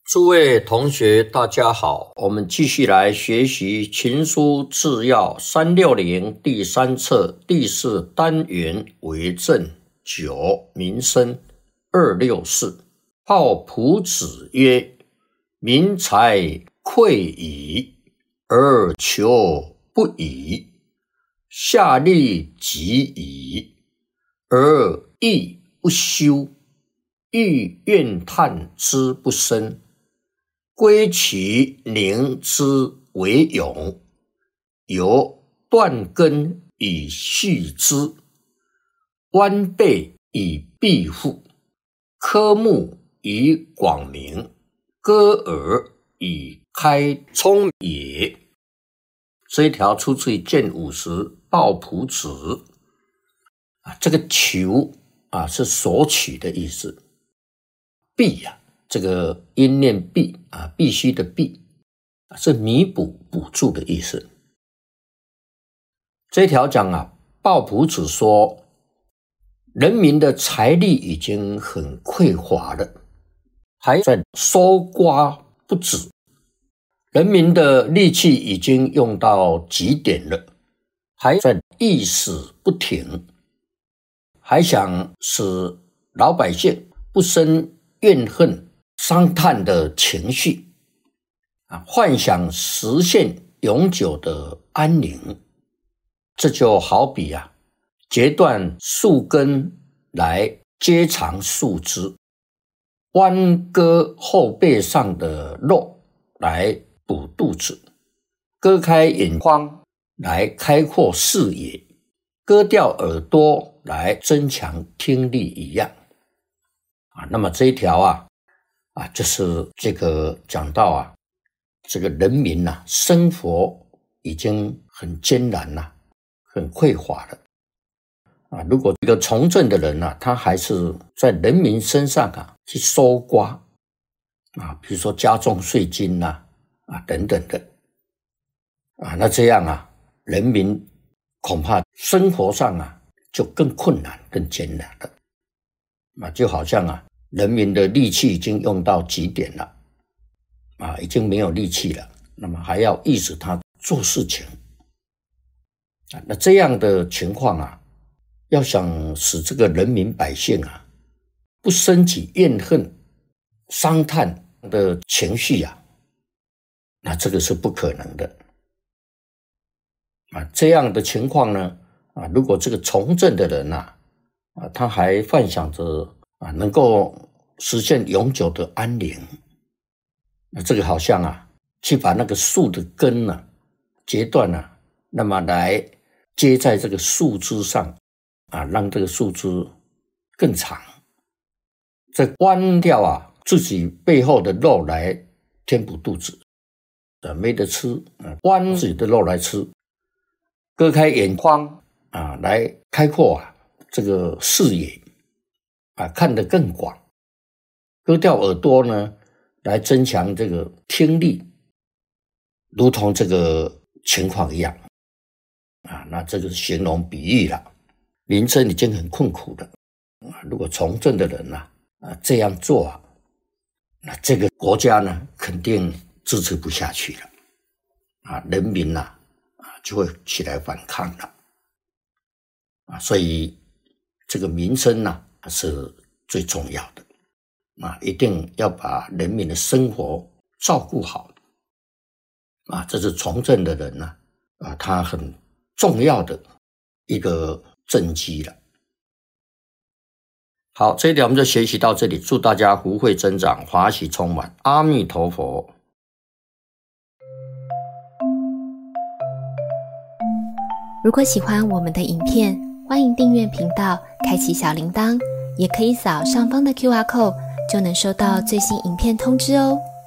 诸位同学大家好，我们继续来学习情书治要360第3册第4单元为政9民生264。鲍朴子曰：民财匮矣，而求不已；下利极矣，而义不修。欲怨叹之不生，归其宁之为勇，由断根以续之，弯背以庇护，科目以广明，割耳以开聪也。这一条出自于建50鲍朴子。这个求是索取的意思。必这个音念必必须的必是弥补补助的意思。这条讲鲍朴子说，人民的财力已经很匮乏了，还在搜刮不止，人民的力气已经用到极点了，还在意死不停，还想使老百姓不生怨恨伤叹的情绪，幻想实现永久的安宁。这就好比截断树根来接长树枝，弯割后背上的肉来补肚子，割开眼眶来开阔视野，割掉耳朵来增强听力一样。那么这一条就是这个讲到这个人民生活已经很艰难很匮乏了如果这个从政的人他还是在人民身上去搜刮比如说加重税金等等的那这样人民恐怕生活上就更困难更艰难了就好像人民的力气已经用到极点了已经没有力气了，那么还要抑制他做事情那这样的情况要想使这个人民百姓不升起怨恨伤叹的情绪那这个是不可能的这样的情况呢如果这个从政的人他还幻想着能够实现永久的安宁，那这个好像去把那个树的根截断那么来接在这个树枝上让这个树枝更长，再弯掉自己背后的肉来填补肚子没得吃弯自己的肉来吃，割开眼眶来开阔这个视野看得更广，割掉耳朵呢来增强这个听力，如同这个情况一样那这个是形容比喻了。民生已经很困苦了如果从政的人这样做那这个国家呢肯定支持不下去了人民就会起来反抗了所以这个民生是最重要的一定要把人民的生活照顾好这是从政的人他很重要的一个政绩了。好，这一点我们就学习到这里，祝大家福慧增长，华喜充满，阿弥陀佛。 如果喜欢我们的影片，欢迎订阅频道，开启小铃铛，也可以扫上方的 QR code， 就能收到最新影片通知哦。